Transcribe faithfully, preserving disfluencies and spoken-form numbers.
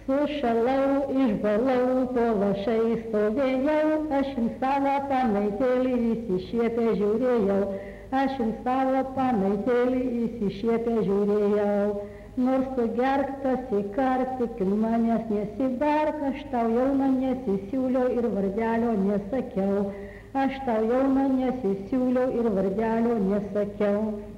Sušalau, išbalau, po lašai stovėjau, aš jums savo panaitėlį įsišiepę žiūrėjau, aš jums savo panaitėlį įsišiepę žiūrėjau. Nors tu gerktas į kartik, manęs nesibark, aš tau jauna nesisiūliau ir vardelio nesakiau, aš tau jauna nesisiūliau ir vardelio nesakiau.